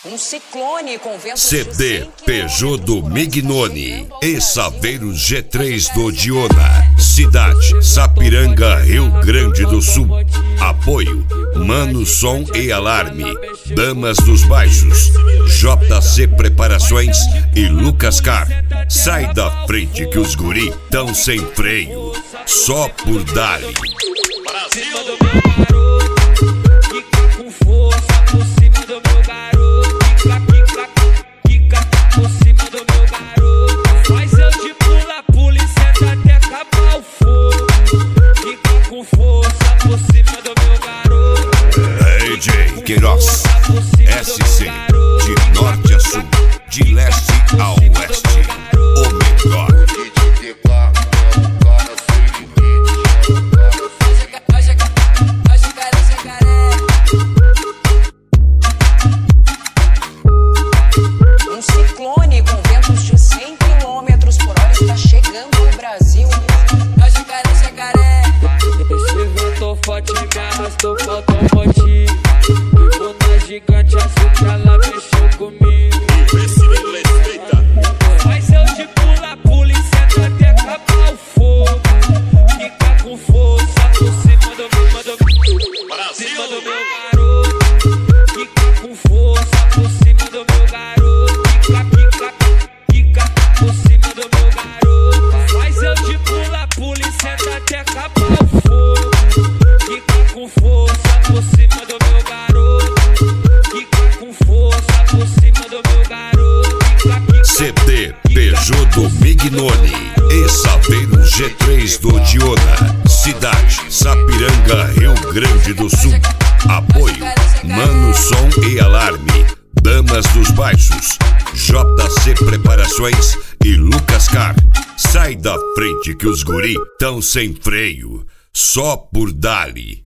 Um ciclone com ventos CD Peugeot do Mignoni e Saveiros G3 do Diona. Cidade Sapiranga, Rio Grande do Sul. Apoio Mano Som e Alarme, Damas dos Baixos, JC Preparações e Lucas Car. Sai da frente que os guri tão sem freio, só por Dali. AJ Queiroz, SC, de norte a sul, de leste ao oeste, o melhor. Um ciclone com ventos de 100 km por hora está chegando no Brasil. Esse vento forte me arrastou, faltou um potinho. Bunda gigante, assim que ela mexeu comigo. Mas eu de pula, polícia até acabar o fogo. Fica com força por cima do meu garoto. Fica com força por cima do meu garoto. Fica por cima do meu garoto. Mas eu de pula, polícia até acabar o fogo. Fica com força por cima do meu garoto. Fica com força por cima do meu garoto. CD Peugeot do Mignoni e Saveiros G3 do Diona. Cidade Sapiranga, Rio Grande do Sul. Apoio Mano Som e Alarme, Damas dos Baixos, JC Preparações e Lucas Car. Sai da frente que os guri tão sem freio, só por Dali.